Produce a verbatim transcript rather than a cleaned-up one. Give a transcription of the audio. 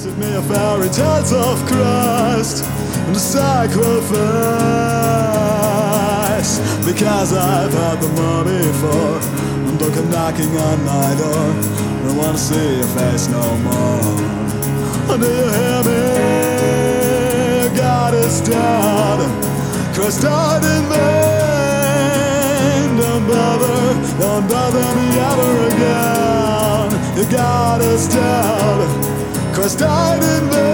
Visit me a fairy tales of Christ and the sacrifice, because I've had the money for and don't come knocking on my door. I don't wanna see your face no more. Do you hear me? God is dead, Christ died in vain. Don't bother, don't bother me ever again. God is dead, Christ died in vain.